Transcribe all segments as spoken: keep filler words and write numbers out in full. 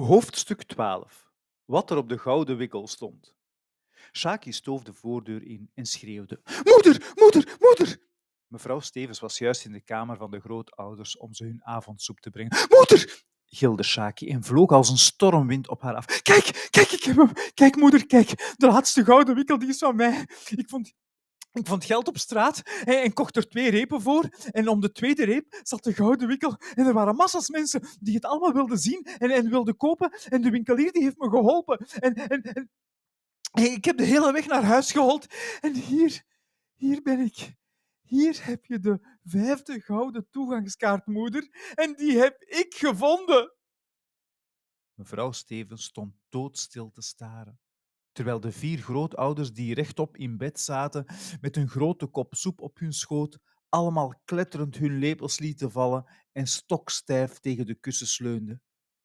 Hoofdstuk twaalf. Wat er op de gouden wikkel stond. Shaki stoof de voordeur in en schreeuwde: Moeder, moeder, moeder! Mevrouw Stevens was juist in de kamer van de grootouders om ze hun avondsoep te brengen. Moeder! Gilde Shaki en vloog als een stormwind op haar af. Kijk, kijk, ik heb hem. Kijk, moeder, kijk. De laatste gouden wikkel die is van mij. Ik vond, ik vond geld op straat en, en kocht er twee repen voor. En om de tweede reep zat de gouden wikkel. En er waren massa's mensen die het allemaal wilden zien en, en wilden kopen. En de winkelier die heeft me geholpen. En, en, en ik heb de hele weg naar huis gehold. En hier, hier ben ik. Hier heb je de vijfde gouden toegangskaart, moeder. En die heb ik gevonden. Mevrouw Stevens stond doodstil te staren, terwijl de vier grootouders die rechtop in bed zaten, met een grote kop soep op hun schoot, allemaal kletterend hun lepels lieten vallen en stokstijf tegen de kussens leunden.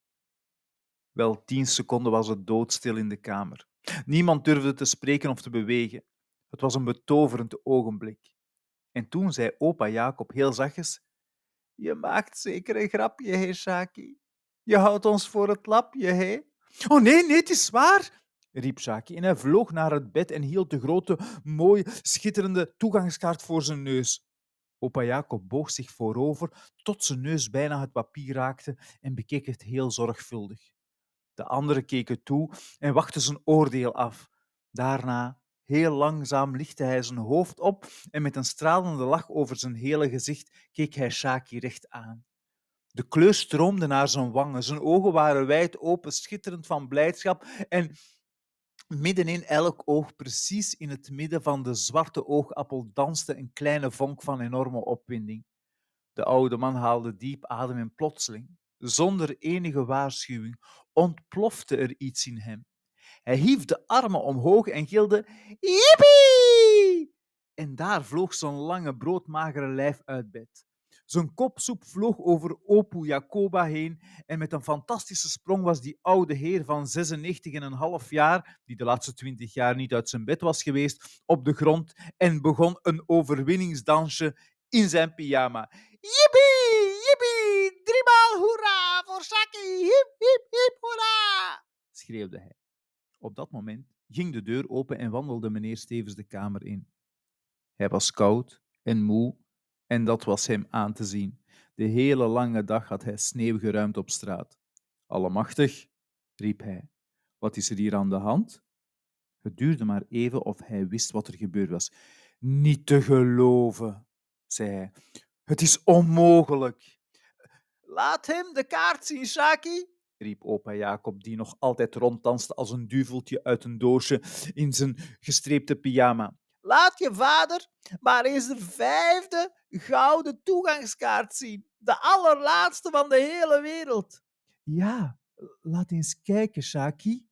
Wel tien seconden was het doodstil in de kamer. Niemand durfde te spreken of te bewegen. Het was een betoverend ogenblik. En toen zei opa Jacob heel zachtjes: Je maakt zeker een grapje, hè, Shaki? Je houdt ons voor het lapje, hè? Oh nee, nee, het is waar, riep Shaki en hij vloog naar het bed en hield de grote, mooie, schitterende toegangskaart voor zijn neus. Opa Jacob boog zich voorover tot zijn neus bijna het papier raakte en bekeek het heel zorgvuldig. De anderen keken toe en wachtten zijn oordeel af. Daarna, heel langzaam, lichtte hij zijn hoofd op en met een stralende lach over zijn hele gezicht keek hij Shaki recht aan. De kleur stroomde naar zijn wangen, zijn ogen waren wijd open, schitterend van blijdschap en midden in elk oog, precies in het midden van de zwarte oogappel, danste een kleine vonk van enorme opwinding. De oude man haalde diep adem en plotseling, zonder enige waarschuwing, ontplofte er iets in hem. Hij hief de armen omhoog en gilde: Jippie! En daar vloog zijn lange, broodmagere lijf uit bed. Zijn kopsoep vloog over Opu Jacoba heen en met een fantastische sprong was die oude heer van zesennegentig en een half jaar, die de laatste twintig jaar niet uit zijn bed was geweest, op de grond en begon een overwinningsdansje in zijn pyjama. Jippie, jippie, driemaal hoera voor Shaki, hip, hip, hip, hoera, schreeuwde hij. Op dat moment ging de deur open en wandelde meneer Stevens de kamer in. Hij was koud en moe en dat was hem aan te zien. De hele lange dag had hij sneeuw geruimd op straat. Allemachtig, riep hij. Wat is er hier aan de hand? Het duurde maar even of hij wist wat er gebeurd was. Niet te geloven, zei hij. Het is onmogelijk. Laat hem de kaart zien, Shaki, riep opa Jacob, die nog altijd ronddanste als een duveltje uit een doosje in zijn gestreepte pyjama. Laat je vader maar eens de vijfde gouden toegangskaart zien. De allerlaatste van de hele wereld. Ja, laat eens kijken, Shaki,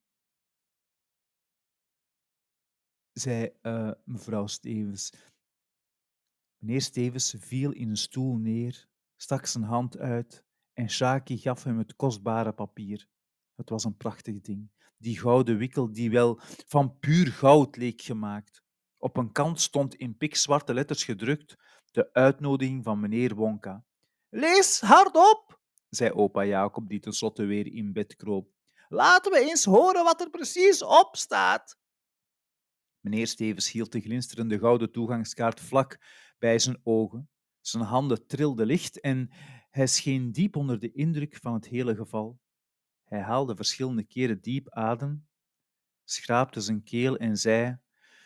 zei uh, mevrouw Stevens. Meneer Stevens viel in een stoel neer, stak zijn hand uit en Shaki gaf hem het kostbare papier. Het was een prachtig ding, die gouden wikkel die wel van puur goud leek gemaakt. Op een kant stond in pikzwarte letters gedrukt de uitnodiging van meneer Wonka. Lees hardop, zei opa Jacob, die tenslotte weer in bed kroop. Laten we eens horen wat er precies op staat. Meneer Stevens hield de glinsterende gouden toegangskaart vlak bij zijn ogen. Zijn handen trilden licht en hij scheen diep onder de indruk van het hele geval. Hij haalde verschillende keren diep adem, schraapte zijn keel en zei: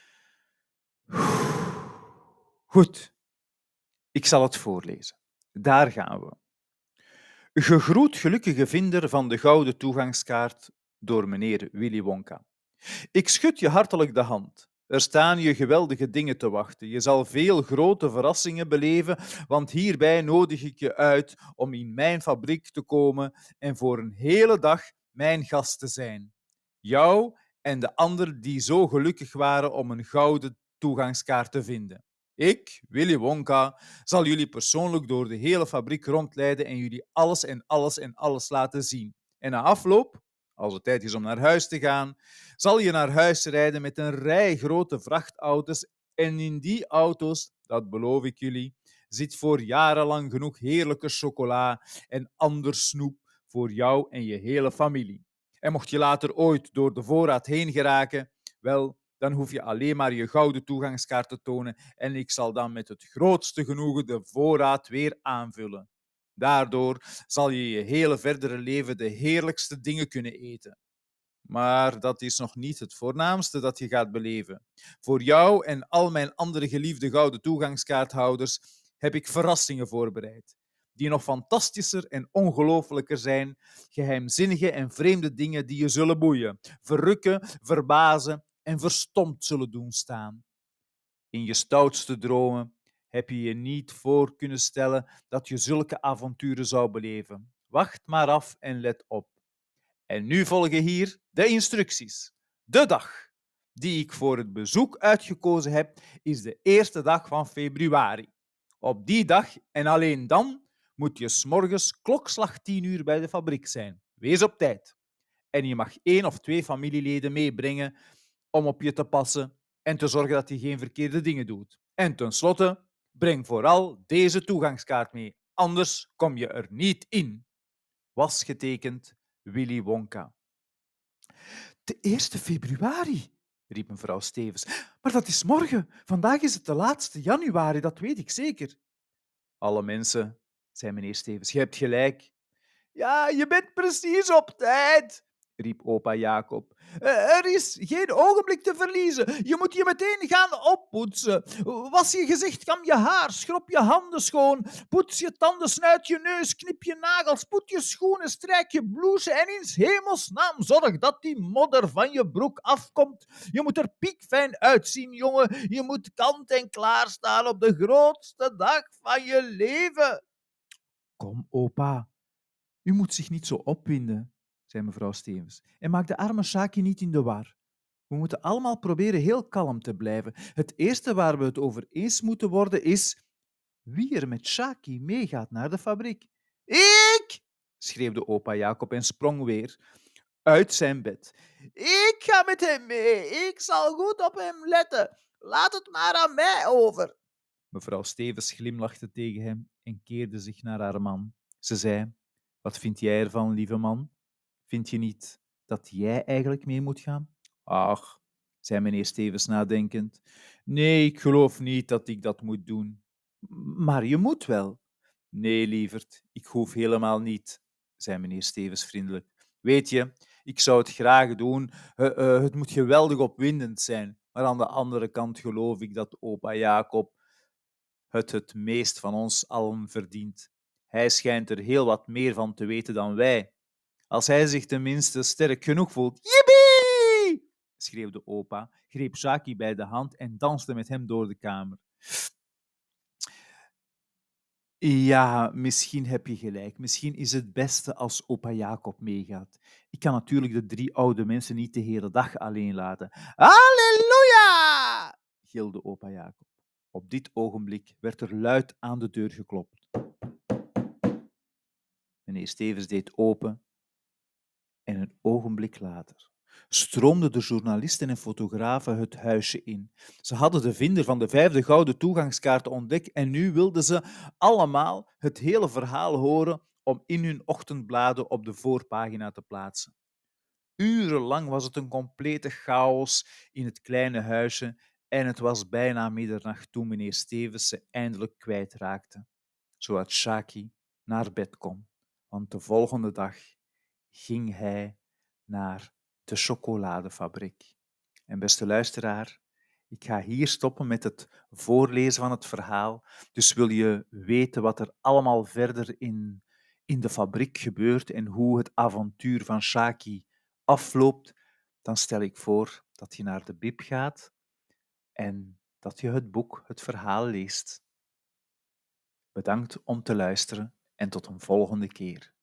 Goed, ik zal het voorlezen. Daar gaan we. Gegroet gelukkige vinder van de gouden toegangskaart door meneer Willy Wonka. Ik schud je hartelijk de hand. Er staan je geweldige dingen te wachten. Je zal veel grote verrassingen beleven, want hierbij nodig ik je uit om in mijn fabriek te komen en voor een hele dag mijn gast te zijn. Jou en de anderen die zo gelukkig waren om een gouden toegangskaart te vinden. Ik, Willy Wonka, zal jullie persoonlijk door de hele fabriek rondleiden en jullie alles en alles en alles laten zien. En na afloop, als het tijd is om naar huis te gaan, zal je naar huis rijden met een rij grote vrachtauto's en in die auto's, dat beloof ik jullie, zit voor jarenlang genoeg heerlijke chocola en ander snoep voor jou en je hele familie. En mocht je later ooit door de voorraad heen geraken, wel, dan hoef je alleen maar je gouden toegangskaart te tonen en ik zal dan met het grootste genoegen de voorraad weer aanvullen. Daardoor zal je je hele verdere leven de heerlijkste dingen kunnen eten. Maar dat is nog niet het voornaamste dat je gaat beleven. Voor jou en al mijn andere geliefde gouden toegangskaarthouders heb ik verrassingen voorbereid, die nog fantastischer en ongelooflijker zijn, geheimzinnige en vreemde dingen die je zullen boeien, verrukken, verbazen en verstomd zullen doen staan. In je stoutste dromen heb je je niet voor kunnen stellen dat je zulke avonturen zou beleven. Wacht maar af en let op. En nu volgen hier de instructies. De dag die ik voor het bezoek uitgekozen heb, is de eerste dag van februari. Op die dag en alleen dan moet je 's morgens klokslag tien uur bij de fabriek zijn. Wees op tijd. En je mag één of twee familieleden meebrengen om op je te passen en te zorgen dat je geen verkeerde dingen doet. En tenslotte, breng vooral deze toegangskaart mee, anders kom je er niet in. Was getekend Willy Wonka. De eerste februari, riep mevrouw Stevens. Maar dat is morgen. Vandaag is het de laatste januari, dat weet ik zeker. Alle mensen, zei meneer Stevens, je hebt gelijk. Ja, je bent precies op tijd, riep opa Jacob. Er is geen ogenblik te verliezen. Je moet je meteen gaan oppoetsen. Was je gezicht, kam je haar, schrop je handen schoon, poets je tanden, snuit je neus, knip je nagels, poet je schoenen, strijk je blouse en in 's hemelsnaam zorg dat die modder van je broek afkomt. Je moet er piekfijn uitzien, jongen. Je moet kant en klaar staan op de grootste dag van je leven. Kom, opa. U moet zich niet zo opwinden, zei mevrouw Stevens, en maak de arme Shaki niet in de war. We moeten allemaal proberen heel kalm te blijven. Het eerste waar we het over eens moeten worden is wie er met Shaki meegaat naar de fabriek. Ik! schreeuwde opa Jacob en sprong weer uit zijn bed. Ik ga met hem mee. Ik zal goed op hem letten. Laat het maar aan mij over. Mevrouw Stevens glimlachte tegen hem en keerde zich naar haar man. Ze zei: Wat vind jij ervan, lieve man? Vind je niet dat jij eigenlijk mee moet gaan? Ach, zei meneer Stevens nadenkend. Nee, ik geloof niet dat ik dat moet doen. Maar je moet wel. Nee, lieverd, ik hoef helemaal niet, zei meneer Stevens vriendelijk. Weet je, ik zou het graag doen. Uh, uh, het moet geweldig opwindend zijn. Maar aan de andere kant geloof ik dat opa Jacob het het meest van ons allen verdient. Hij schijnt er heel wat meer van te weten dan wij. Als hij zich tenminste sterk genoeg voelt. Jippie! schreeuwde opa, greep Shaki bij de hand en danste met hem door de kamer. Ja, misschien heb je gelijk. Misschien is het beste als opa Jacob meegaat. Ik kan natuurlijk de drie oude mensen niet de hele dag alleen laten. Halleluja! gilde opa Jacob. Op dit ogenblik werd er luid aan de deur geklopt. Meneer Stevens deed open en een ogenblik later stroomden de journalisten en fotografen het huisje in. Ze hadden de vinder van de vijfde gouden toegangskaart ontdekt en nu wilden ze allemaal het hele verhaal horen om in hun ochtendbladen op de voorpagina te plaatsen. Urenlang was het een complete chaos in het kleine huisje en het was bijna middernacht toen meneer Stevens ze eindelijk kwijtraakte, zodat Shaki naar bed kon, want de volgende dag ging hij naar de chocoladefabriek. En beste luisteraar, ik ga hier stoppen met het voorlezen van het verhaal. Dus wil je weten wat er allemaal verder in, in de fabriek gebeurt en hoe het avontuur van Shaki afloopt, dan stel ik voor dat je naar de bib gaat en dat je het boek, het verhaal leest. Bedankt om te luisteren en tot een volgende keer.